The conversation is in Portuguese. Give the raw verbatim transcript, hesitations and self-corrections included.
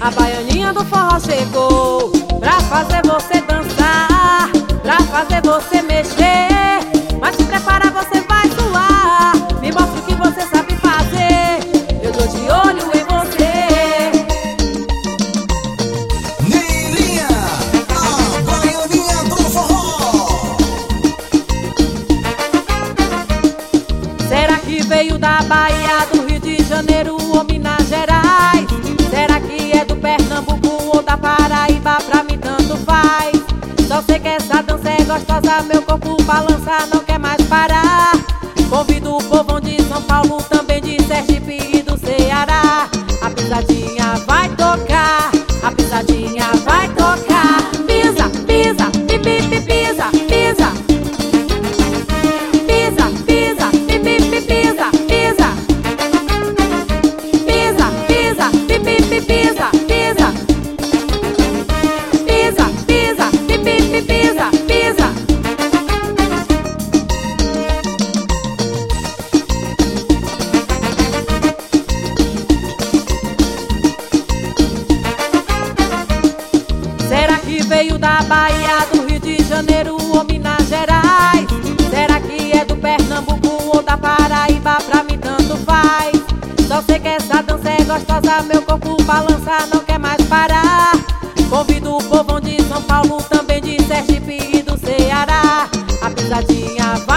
A baianinha do forró chegou pra fazer você dançar, pra fazer você mexer. Mas se prepara, você vai suar. Me mostra o que você sabe fazer, eu tô de olho em você. Neilinha, a baianinha do forró. Será que veio da Bahia, do Rio de Janeiro ou Minas Gerais? Será que é do Pernambuco ou da Paraíba? Pra mim tanto faz. Só sei que essa dança é gostosa, meu corpo balança, não quer mais parar. Convido o povão de São Paulo, também de Sergipe e do Ceará. A pisadinha vai tocar, a pisadinha vai tocar. Pisa, pisa, pipi, pisa, pisa. Pisa, pisa, pipi, pisa, pisa. Pisa, pisa, pipi, pisa, pisa. Pisa, pisa, pipi, pisa, pisa. Será que veio da Bahia, do Rio de Janeiro ou Minas Gerais? Será que é do Pernambuco ou da Paraíba? Pra mim tanto faz. Só sei que essa dança é gostosa, meu corpo balança, não quer mais parar. Convido o povão de São Paulo, também de Sergipe e do Ceará. A pisadinha vai